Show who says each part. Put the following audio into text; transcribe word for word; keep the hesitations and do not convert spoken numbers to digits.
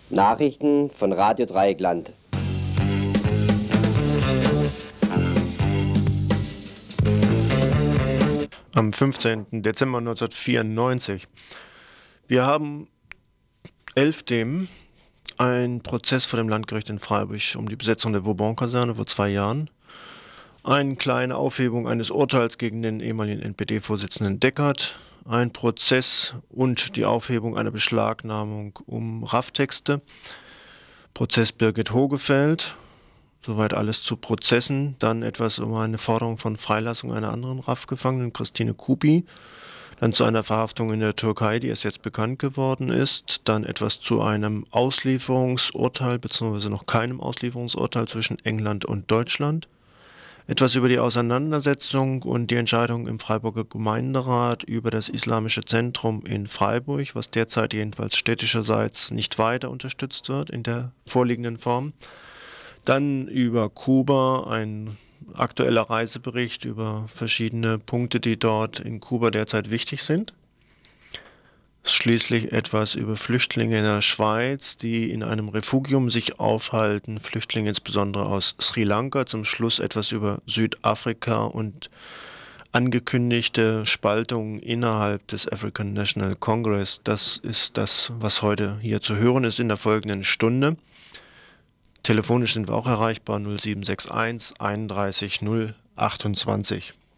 Speaker 1: Nachrichten von Radio Dreieckland.
Speaker 2: Am fünfzehnten Dezember neunzehnhundertvierundneunzig. Wir haben elf Themen. Ein Prozess vor dem Landgericht in Freiburg um die Besetzung der Vauban-Kaserne vor zwei Jahren. Eine kleine Aufhebung eines Urteils gegen den ehemaligen N P D-Vorsitzenden Deckert. Ein Prozess und die Aufhebung einer Beschlagnahmung um R A F-Texte. Prozess Birgit Hogefeld. Soweit alles zu Prozessen. Dann etwas um eine Forderung von Freilassung einer anderen R A F-Gefangenen, Christine Kupi. Dann zu einer Verhaftung in der Türkei, die erst jetzt bekannt geworden ist. Dann etwas zu einem Auslieferungsurteil, beziehungsweise noch keinem Auslieferungsurteil zwischen England und Deutschland. Etwas über die Auseinandersetzung und die Entscheidung im Freiburger Gemeinderat über das Islamische Zentrum in Freiburg, was derzeit jedenfalls städtischerseits nicht weiter unterstützt wird in der vorliegenden Form. Dann über Kuba, ein aktueller Reisebericht über verschiedene Punkte, die dort in Kuba derzeit wichtig sind. Schließlich etwas über Flüchtlinge in der Schweiz, die in einem Refugium sich aufhalten, Flüchtlinge insbesondere aus Sri Lanka. Zum Schluss etwas über Südafrika und angekündigte Spaltungen innerhalb des African National Congress. Das ist das, was heute hier zu hören ist in der folgenden Stunde. Telefonisch sind wir auch erreichbar, null sieben sechs eins einunddreißig null achtundzwanzig.